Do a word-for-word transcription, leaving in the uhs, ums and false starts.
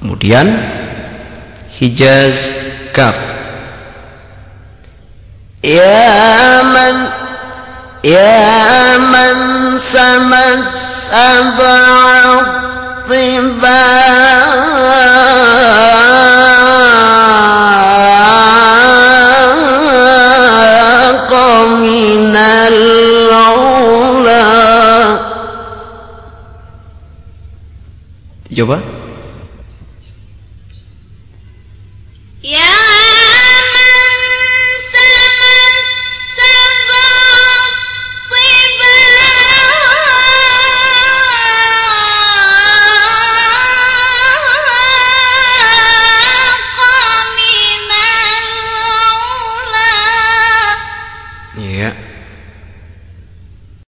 Kemudian Hijaz kaf. Ya man ya man sama sab'a tibaqa minal ula. Coba